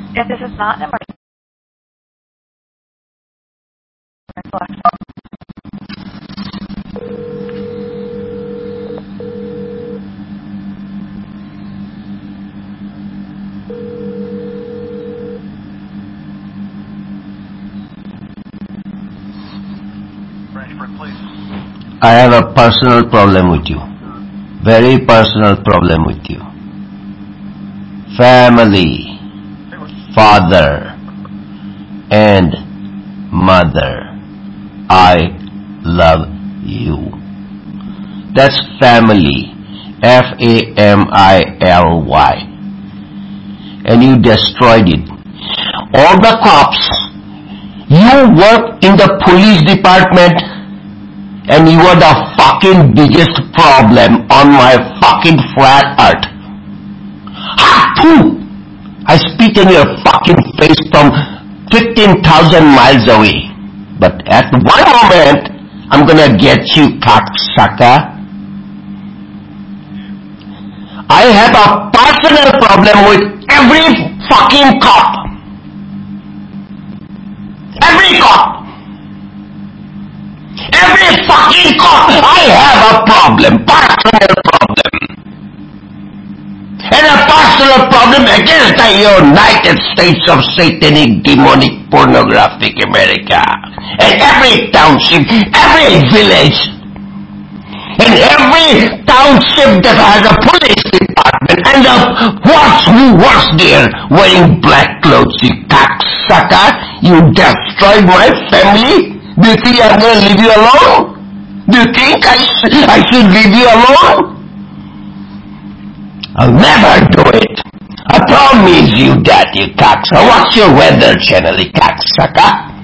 If this is not an emergency, I have a personal problem with you. Very personal problem with you. Family, father and mother. I love you. That's family. F-A-M-I-L-Y. And you destroyed it. All the cops, you work in the police department, and you are the fucking biggest problem on my fucking flat earth. Ha-poo! I spit in your fucking face from 15,000 miles away. But at one moment, I'm gonna get you, cocksucker. I have a personal problem with every fucking cop. Every cop. Every fucking cop, I have a problem, personal problem. And a personal problem against the United States of Satanic, Demonic, Pornographic America. And every township, every village, and every township that has a police department, and who works there wearing black clothes, you cocksucker. You destroyed my family. Do you think I'm going to leave you alone? Do you think I should leave you alone? I'll never do it. I promise you that, you cocksucker. What's your weather channel, you cocksucker?